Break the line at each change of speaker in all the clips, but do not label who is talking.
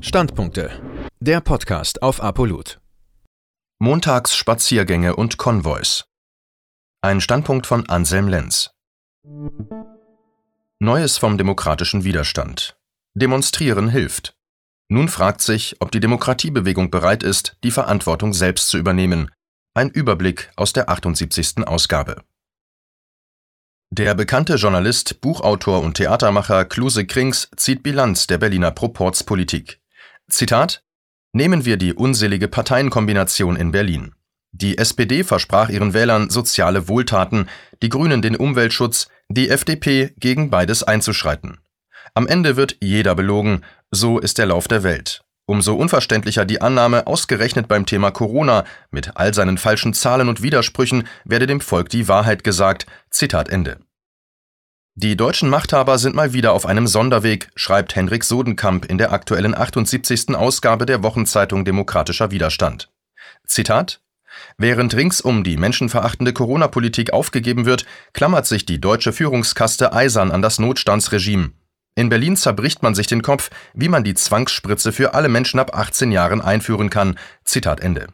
Standpunkte. Der Podcast auf Apolut.
Montagsspaziergänge und Konvois. Ein Standpunkt von Anselm Lenz. Neues vom demokratischen Widerstand. Demonstrieren hilft. Nun fragt sich, ob die Demokratiebewegung bereit ist, die Verantwortung selbst zu übernehmen. Ein Überblick aus der 78. Ausgabe. Der bekannte Journalist, Buchautor und Theatermacher Kluse Krings zieht Bilanz der Berliner Proporzpolitik. Zitat: Nehmen wir die unselige Parteienkombination in Berlin. Die SPD versprach ihren Wählern soziale Wohltaten, die Grünen den Umweltschutz, die FDP gegen beides einzuschreiten. Am Ende wird jeder belogen, so ist der Lauf der Welt. Umso unverständlicher die Annahme, ausgerechnet beim Thema Corona, mit all seinen falschen Zahlen und Widersprüchen, werde dem Volk die Wahrheit gesagt. Zitat Ende. Die deutschen Machthaber sind mal wieder auf einem Sonderweg, schreibt Henrik Sodenkamp in der aktuellen 78. Ausgabe der Wochenzeitung Demokratischer Widerstand. Zitat: Während ringsum die menschenverachtende Corona-Politik aufgegeben wird, klammert sich die deutsche Führungskaste eisern an das Notstandsregime. In Berlin zerbricht man sich den Kopf, wie man die Zwangsspritze für alle Menschen ab 18 Jahren einführen kann. Zitat Ende.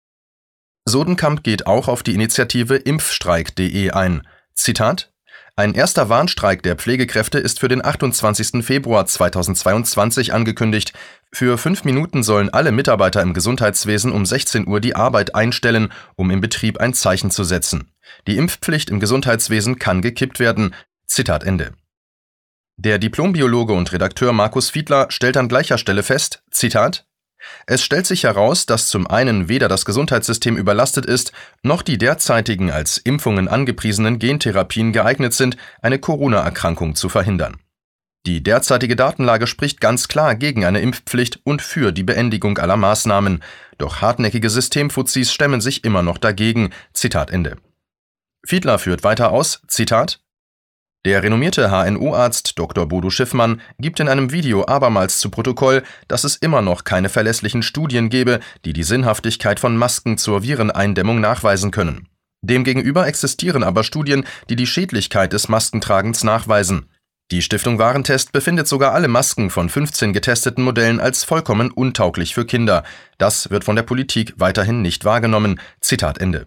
Sodenkamp geht auch auf die Initiative Impfstreik.de ein. Zitat: Ein erster Warnstreik der Pflegekräfte ist für den 28. Februar 2022 angekündigt. Für 5 Minuten sollen alle Mitarbeiter im Gesundheitswesen um 16 Uhr die Arbeit einstellen, um im Betrieb ein Zeichen zu setzen. Die Impfpflicht im Gesundheitswesen kann gekippt werden. Zitat Ende. Der Diplombiologe und Redakteur Markus Fiedler stellt an gleicher Stelle fest, Zitat: Es stellt sich heraus, dass zum einen weder das Gesundheitssystem überlastet ist, noch die derzeitigen als Impfungen angepriesenen Gentherapien geeignet sind, eine Corona-Erkrankung zu verhindern. Die derzeitige Datenlage spricht ganz klar gegen eine Impfpflicht und für die Beendigung aller Maßnahmen, doch hartnäckige Systemfuzis stemmen sich immer noch dagegen. Zitat Ende. Fiedler führt weiter aus, Zitat: Der renommierte HNO-Arzt Dr. Bodo Schiffmann gibt in einem Video abermals zu Protokoll, dass es immer noch keine verlässlichen Studien gebe, die die Sinnhaftigkeit von Masken zur Vireneindämmung nachweisen können. Demgegenüber existieren aber Studien, die die Schädlichkeit des Maskentragens nachweisen. Die Stiftung Warentest befindet sogar alle Masken von 15 getesteten Modellen als vollkommen untauglich für Kinder. Das wird von der Politik weiterhin nicht wahrgenommen. Zitat Ende.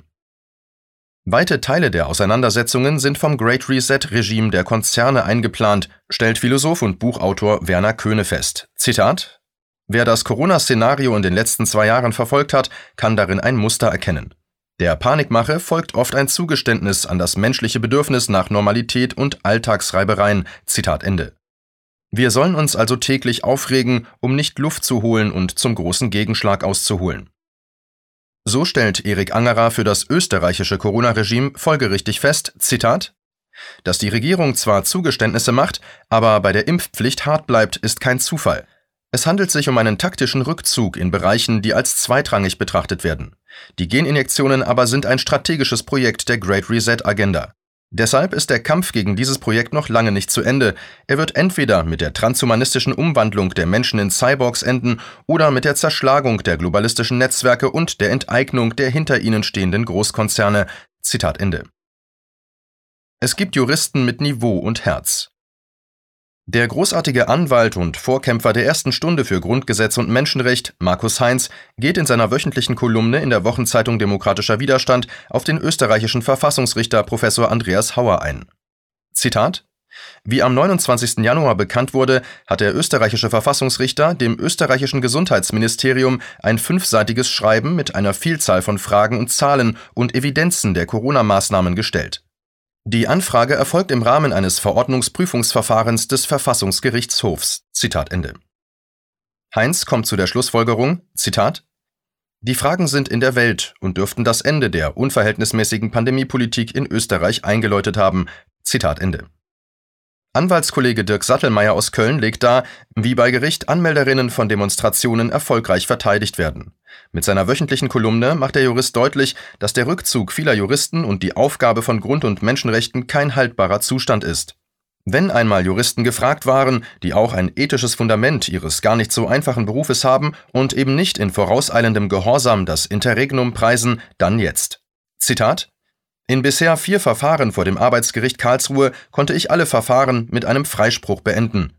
Weite Teile der Auseinandersetzungen sind vom Great Reset-Regime der Konzerne eingeplant, stellt Philosoph und Buchautor Werner Köhne fest. Zitat: Wer das Corona-Szenario in den letzten 2 Jahren verfolgt hat, kann darin ein Muster erkennen. Der Panikmache folgt oft ein Zugeständnis an das menschliche Bedürfnis nach Normalität und Alltagsreibereien. Zitat Ende. Wir sollen uns also täglich aufregen, um nicht Luft zu holen und zum großen Gegenschlag auszuholen. So stellt Erik Angerer für das österreichische Corona-Regime folgerichtig fest, Zitat: Dass die Regierung zwar Zugeständnisse macht, aber bei der Impfpflicht hart bleibt, ist kein Zufall. Es handelt sich um einen taktischen Rückzug in Bereichen, die als zweitrangig betrachtet werden. Die Geninjektionen aber sind ein strategisches Projekt der Great Reset-Agenda. Deshalb ist der Kampf gegen dieses Projekt noch lange nicht zu Ende. Er wird entweder mit der transhumanistischen Umwandlung der Menschen in Cyborgs enden oder mit der Zerschlagung der globalistischen Netzwerke und der Enteignung der hinter ihnen stehenden Großkonzerne. Zitat Ende. Es gibt Juristen mit Niveau und Herz. Der großartige Anwalt und Vorkämpfer der ersten Stunde für Grundgesetz und Menschenrecht, Markus Heinz, geht in seiner wöchentlichen Kolumne in der Wochenzeitung Demokratischer Widerstand auf den österreichischen Verfassungsrichter Professor Andreas Hauer ein. Zitat: Wie am 29. Januar bekannt wurde, hat der österreichische Verfassungsrichter dem österreichischen Gesundheitsministerium ein 5-seitiges Schreiben mit einer Vielzahl von Fragen und Zahlen und Evidenzen der Corona-Maßnahmen gestellt. Die Anfrage erfolgt im Rahmen eines Verordnungsprüfungsverfahrens des Verfassungsgerichtshofs. Zitat Ende. Heinz kommt zu der Schlussfolgerung, Zitat: Die Fragen sind in der Welt und dürften das Ende der unverhältnismäßigen Pandemiepolitik in Österreich eingeläutet haben. Zitat Ende. Anwaltskollege Dirk Sattelmeier aus Köln legt dar, wie bei Gericht Anmelderinnen von Demonstrationen erfolgreich verteidigt werden. Mit seiner wöchentlichen Kolumne macht der Jurist deutlich, dass der Rückzug vieler Juristen und die Aufgabe von Grund- und Menschenrechten kein haltbarer Zustand ist. Wenn einmal Juristen gefragt waren, die auch ein ethisches Fundament ihres gar nicht so einfachen Berufes haben und eben nicht in vorauseilendem Gehorsam das Interregnum preisen, dann jetzt. Zitat: In bisher 4 Verfahren vor dem Arbeitsgericht Karlsruhe konnte ich alle Verfahren mit einem Freispruch beenden.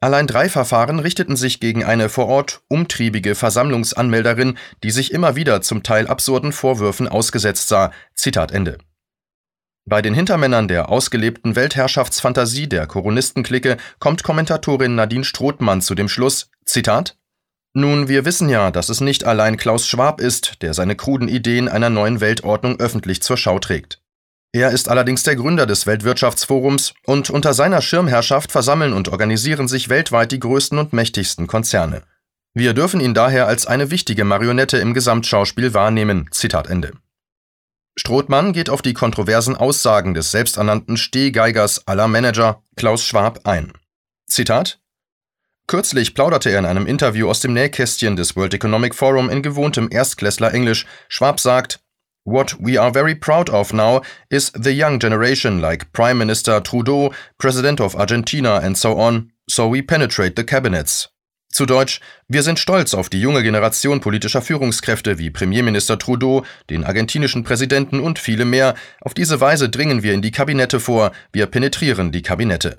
Allein 3 Verfahren richteten sich gegen eine vor Ort umtriebige Versammlungsanmelderin, die sich immer wieder zum Teil absurden Vorwürfen ausgesetzt sah. Zitat Ende. Bei den Hintermännern der ausgelebten Weltherrschaftsfantasie der Koronisten-Clique kommt Kommentatorin Nadine Strothmann zu dem Schluss, Zitat: Nun, wir wissen ja, dass es nicht allein Klaus Schwab ist, der seine kruden Ideen einer neuen Weltordnung öffentlich zur Schau trägt. Er ist allerdings der Gründer des Weltwirtschaftsforums und unter seiner Schirmherrschaft versammeln und organisieren sich weltweit die größten und mächtigsten Konzerne. Wir dürfen ihn daher als eine wichtige Marionette im Gesamtschauspiel wahrnehmen. Zitat Ende. Strothmann geht auf die kontroversen Aussagen des selbsternannten Stehgeigers aller Manager, Klaus Schwab, ein. Zitat: Kürzlich plauderte er in einem Interview aus dem Nähkästchen des World Economic Forum in gewohntem Erstklässler-Englisch. Schwab sagt: What we are very proud of now is the young generation like Prime Minister Trudeau, President of Argentina and so on, so we penetrate the cabinets. Zu Deutsch: Wir sind stolz auf die junge Generation politischer Führungskräfte wie Premierminister Trudeau, den argentinischen Präsidenten und viele mehr. Auf diese Weise dringen wir in die Kabinette vor, wir penetrieren die Kabinette.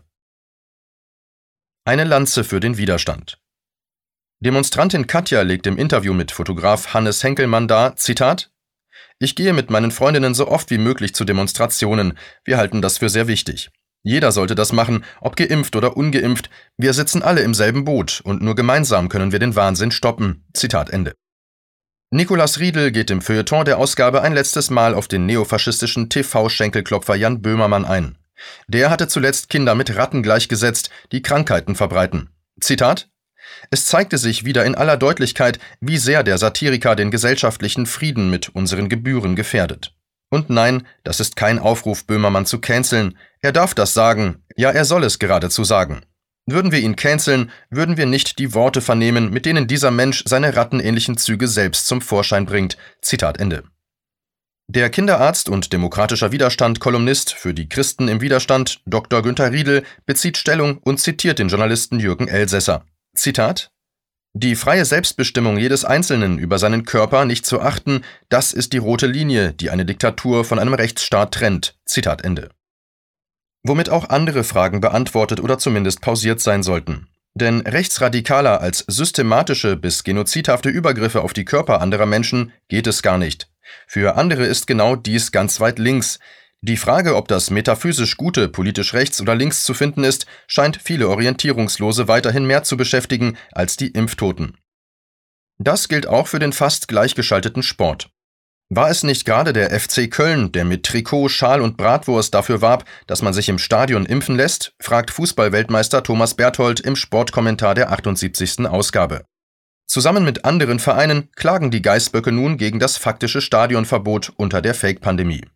Eine Lanze für den Widerstand. Demonstrantin Katja legt im Interview mit Fotograf Hannes Henkelmann dar, Zitat: Ich gehe mit meinen Freundinnen so oft wie möglich zu Demonstrationen. Wir halten das für sehr wichtig. Jeder sollte das machen, ob geimpft oder ungeimpft. Wir sitzen alle im selben Boot und nur gemeinsam können wir den Wahnsinn stoppen. Zitat Ende. Nicolas Riedel geht im Feuilleton der Ausgabe ein letztes Mal auf den neofaschistischen TV-Schenkelklopfer Jan Böhmermann ein. Der hatte zuletzt Kinder mit Ratten gleichgesetzt, die Krankheiten verbreiten. Zitat: Es zeigte sich wieder in aller Deutlichkeit, wie sehr der Satiriker den gesellschaftlichen Frieden mit unseren Gebühren gefährdet. Und nein, das ist kein Aufruf, Böhmermann zu canceln. Er darf das sagen. Ja, er soll es geradezu sagen. Würden wir ihn canceln, würden wir nicht die Worte vernehmen, mit denen dieser Mensch seine rattenähnlichen Züge selbst zum Vorschein bringt. Zitat Ende. Der Kinderarzt und demokratischer Widerstand-Kolumnist für die Christen im Widerstand, Dr. Günther Riedel, bezieht Stellung und zitiert den Journalisten Jürgen Elsässer. Zitat: Die freie Selbstbestimmung jedes Einzelnen über seinen Körper nicht zu achten, das ist die rote Linie, die eine Diktatur von einem Rechtsstaat trennt. Zitat Ende. Womit auch andere Fragen beantwortet oder zumindest pausiert sein sollten. Denn rechtsradikaler als systematische bis genozidhafte Übergriffe auf die Körper anderer Menschen geht es gar nicht. Für andere ist genau dies ganz weit links. Die Frage, ob das metaphysisch Gute politisch rechts oder links zu finden ist, scheint viele Orientierungslose weiterhin mehr zu beschäftigen als die Impftoten. Das gilt auch für den fast gleichgeschalteten Sport. War es nicht gerade der FC Köln, der mit Trikot, Schal und Bratwurst dafür warb, dass man sich im Stadion impfen lässt, fragt Fußballweltmeister Thomas Berthold im Sportkommentar der 78. Ausgabe. Zusammen mit anderen Vereinen klagen die Geißböcke nun gegen das faktische Stadionverbot unter der Fake-Pandemie.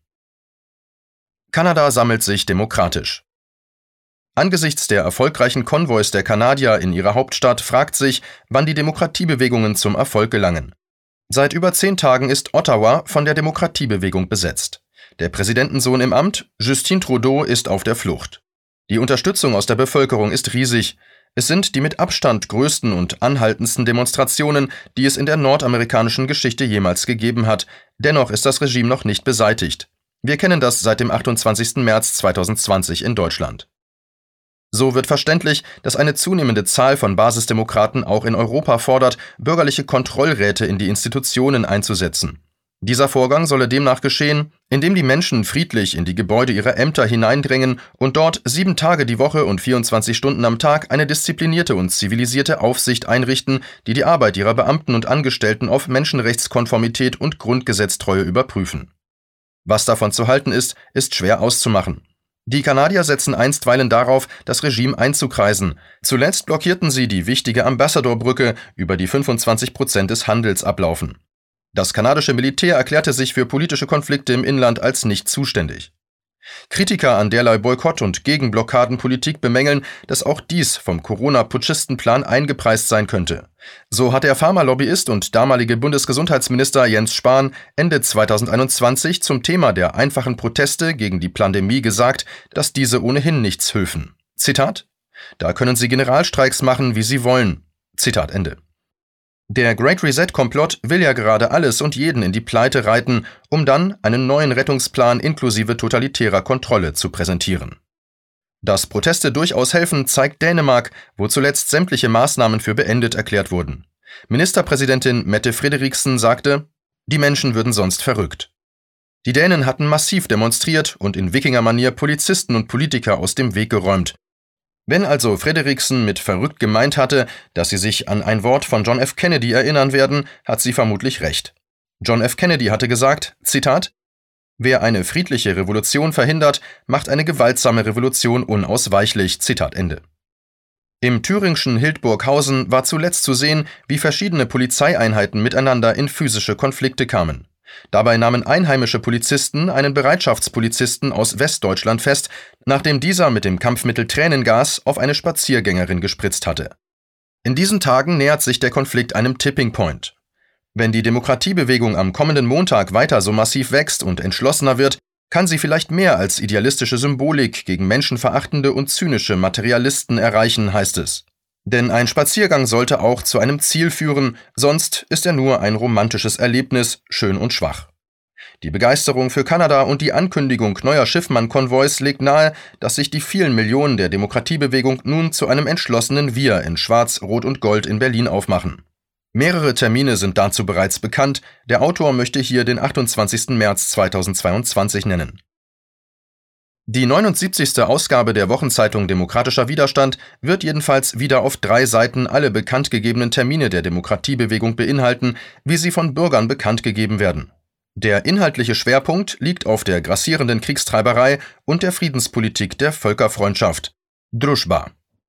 Kanada sammelt sich demokratisch. Angesichts der erfolgreichen Konvois der Kanadier in ihrer Hauptstadt fragt sich, wann die Demokratiebewegungen zum Erfolg gelangen. Seit über 10 Tagen ist Ottawa von der Demokratiebewegung besetzt. Der Präsidentensohn im Amt, Justin Trudeau, ist auf der Flucht. Die Unterstützung aus der Bevölkerung ist riesig. Es sind die mit Abstand größten und anhaltendsten Demonstrationen, die es in der nordamerikanischen Geschichte jemals gegeben hat. Dennoch ist das Regime noch nicht beseitigt. Wir kennen das seit dem 28. März 2020 in Deutschland. So wird verständlich, dass eine zunehmende Zahl von Basisdemokraten auch in Europa fordert, bürgerliche Kontrollräte in die Institutionen einzusetzen. Dieser Vorgang solle demnach geschehen, indem die Menschen friedlich in die Gebäude ihrer Ämter hineindrängen und dort 7 Tage die Woche und 24 Stunden am Tag eine disziplinierte und zivilisierte Aufsicht einrichten, die die Arbeit ihrer Beamten und Angestellten auf Menschenrechtskonformität und Grundgesetztreue überprüfen. Was davon zu halten ist, ist schwer auszumachen. Die Kanadier setzen einstweilen darauf, das Regime einzukreisen. Zuletzt blockierten sie die wichtige Ambassadorbrücke, über die 25% des Handels ablaufen. Das kanadische Militär erklärte sich für politische Konflikte im Inland als nicht zuständig. Kritiker an derlei Boykott- und Gegenblockadenpolitik bemängeln, dass auch dies vom Corona-Putschistenplan eingepreist sein könnte. So hat der Pharmalobbyist und damalige Bundesgesundheitsminister Jens Spahn Ende 2021 zum Thema der einfachen Proteste gegen die Pandemie gesagt, dass diese ohnehin nichts hülfen. Zitat: Da können Sie Generalstreiks machen, wie Sie wollen. Zitat Ende. Der Great Reset-Komplott will ja gerade alles und jeden in die Pleite reiten, um dann einen neuen Rettungsplan inklusive totalitärer Kontrolle zu präsentieren. Dass Proteste durchaus helfen, zeigt Dänemark, wo zuletzt sämtliche Maßnahmen für beendet erklärt wurden. Ministerpräsidentin Mette Frederiksen sagte, die Menschen würden sonst verrückt. Die Dänen hatten massiv demonstriert und in Wikingermanier Polizisten und Politiker aus dem Weg geräumt. Wenn also Frederiksen mit verrückt gemeint hatte, dass sie sich an ein Wort von John F. Kennedy erinnern werden, hat sie vermutlich recht. John F. Kennedy hatte gesagt, Zitat, wer eine friedliche Revolution verhindert, macht eine gewaltsame Revolution unausweichlich. Zitat Ende. Im thüringischen Hildburghausen war zuletzt zu sehen, wie verschiedene Polizeieinheiten miteinander in physische Konflikte kamen. Dabei nahmen einheimische Polizisten einen Bereitschaftspolizisten aus Westdeutschland fest, nachdem dieser mit dem Kampfmittel Tränengas auf eine Spaziergängerin gespritzt hatte. In diesen Tagen nähert sich der Konflikt einem Tipping Point. Wenn die Demokratiebewegung am kommenden Montag weiter so massiv wächst und entschlossener wird, kann sie vielleicht mehr als idealistische Symbolik gegen menschenverachtende und zynische Materialisten erreichen, heißt es. Denn ein Spaziergang sollte auch zu einem Ziel führen, sonst ist er nur ein romantisches Erlebnis, schön und schwach. Die Begeisterung für Kanada und die Ankündigung neuer Schiffmann-Konvois legt nahe, dass sich die vielen Millionen der Demokratiebewegung nun zu einem entschlossenen Wir in Schwarz, Rot und Gold in Berlin aufmachen. Mehrere Termine sind dazu bereits bekannt, der Autor möchte hier den 28. März 2022 nennen. Die 79. Ausgabe der Wochenzeitung Demokratischer Widerstand wird jedenfalls wieder auf 3 Seiten alle bekannt gegebenen Termine der Demokratiebewegung beinhalten, wie sie von Bürgern bekannt gegeben werden. Der inhaltliche Schwerpunkt liegt auf der grassierenden Kriegstreiberei und der Friedenspolitik der Völkerfreundschaft. Družba.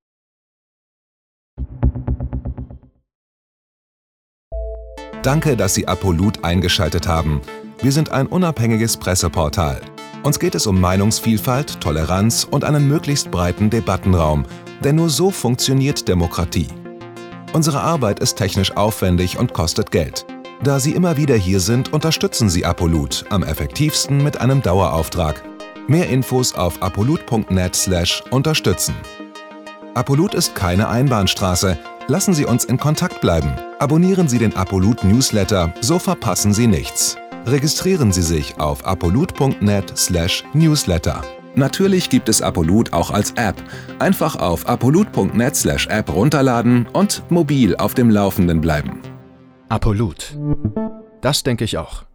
Danke, dass Sie Apolut eingeschaltet haben. Wir sind ein unabhängiges Presseportal. Uns geht es um Meinungsvielfalt, Toleranz und einen möglichst breiten Debattenraum, denn nur so funktioniert Demokratie. Unsere Arbeit ist technisch aufwendig und kostet Geld. Da Sie immer wieder hier sind, unterstützen Sie Apolut am effektivsten mit einem Dauerauftrag. Mehr Infos auf apolut.net/unterstützen. Apolut ist keine Einbahnstraße. Lassen Sie uns in Kontakt bleiben. Abonnieren Sie den Apolut Newsletter, so verpassen Sie nichts. Registrieren Sie sich auf apolut.net/newsletter. Natürlich gibt es Apolut auch als App. Einfach auf apolut.net/app runterladen und mobil auf dem Laufenden bleiben.
Apolut. Das denke ich auch.